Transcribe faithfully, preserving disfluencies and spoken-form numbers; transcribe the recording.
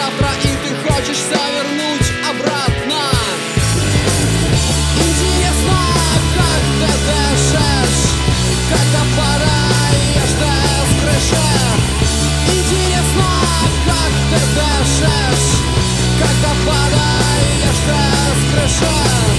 завтра, и ты хочешь все вернуть обратно. Интересно, как ты дышишь, когда падаешь ты с крыши. Интересно, как ты дышишь, когда падаешь ты с крыши.